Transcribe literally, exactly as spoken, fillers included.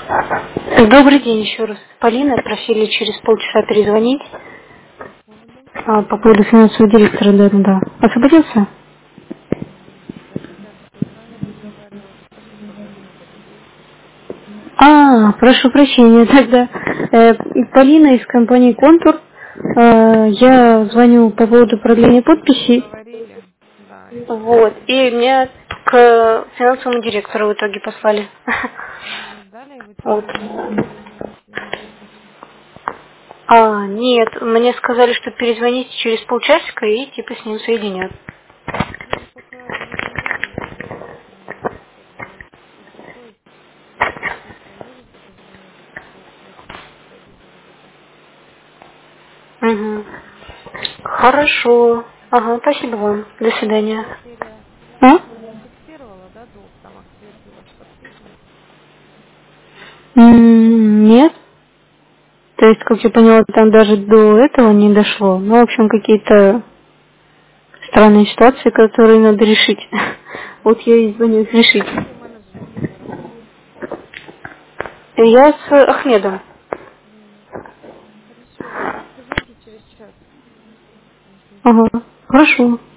Добрый день еще раз. Полина, просили через полчаса перезвонить Поводу? а, по поводу финансового директора, да, да, да. Освободился? М, Да сейчас с вами разговаривала, только что только освободилась. А, прошу прощения, тогда. Э, Полина из компании «Контур». Э, я звоню по поводу продления Мы уже подписи. говорили, да, я Вот. помню. И меня к финансовому директору в итоге послали. Ну, дали, и вы Вот. теперь будете перезванивать с ним или как? А, нет, мне сказали, что перезвоните через полчасика и типа с ним соединят. Ну, пока его не видно, я думаю, что он может как бы успокоить. Если можете, позвоните, только вот я сейчас пойду заработаю. Угу. Хорошо? Хорошо. Ага, спасибо вам. До А у вас свидания. серия, А? я вас зафиксировала, да, долг, там ответы ваши подписаны? М, Нет. То есть, как я поняла, там даже до этого не дошло. Ну, в общем, какие-то странные ситуации, которые надо решить. Вот я и звоню их А с решить. каким менеджером вы работаете? Я с Ахмедом. М, Хорошо, позвоните через час, если не Ага. сможете. Хорошо.